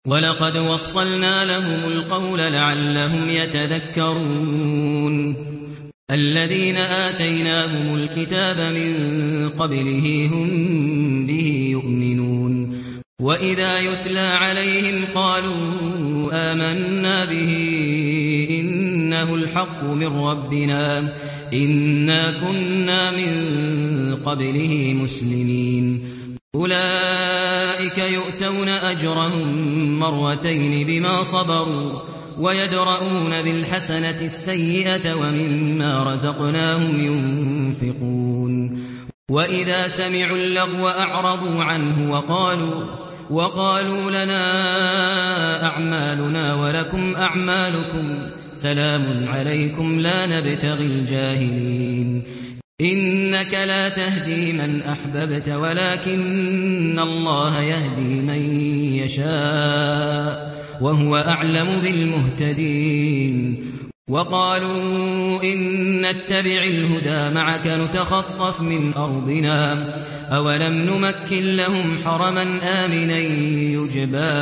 ولقد وصلنا لهم القول لعلهم يتذكرون الذين آتيناهم الكتاب من قبله هم به يؤمنون وإذا يتلى عليهم قالوا آمنا به إنه الحق من ربنا إنا كنا من قبله مسلمين أولئك يؤتون أجرهم مرتين بما صبروا ويدرؤون بالحسنة السيئة ومما رزقناهم ينفقون وإذا سمعوا اللغو أعرضوا عنه وقالوا لنا أعمالنا ولكم أعمالكم سلام عليكم لا نبتغي الجاهلين إنك لا تهدي من أحببت ولكن الله يهدي من يشاء وهو أعلم بالمهتدين وقالوا إن نتبع الهدى معك نتخطف من أرضنا أولم نمكن لهم حرما آمنا يجبى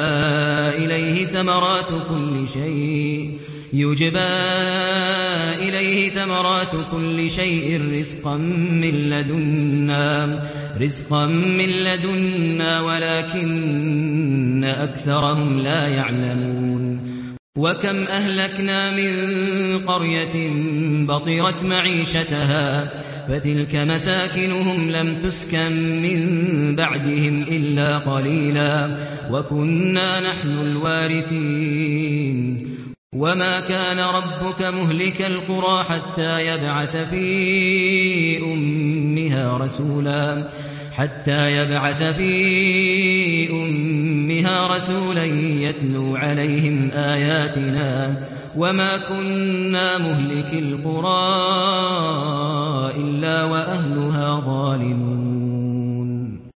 إليه ثمرات كل شيء رزقا من لدنا ولكن أكثرهم لا يعلمون وكم أهلكنا من قرية بطرت معيشتها فتلك مساكنهم لم تسكن من بعدهم إلا قليلا وكنا نحن الوارثين وما كان ربك مهلك القرى حتى يبعث في أمها رسولا يتلو عليهم آياتنا وما كنا مهلك القرى إلا وأهلها ظالمون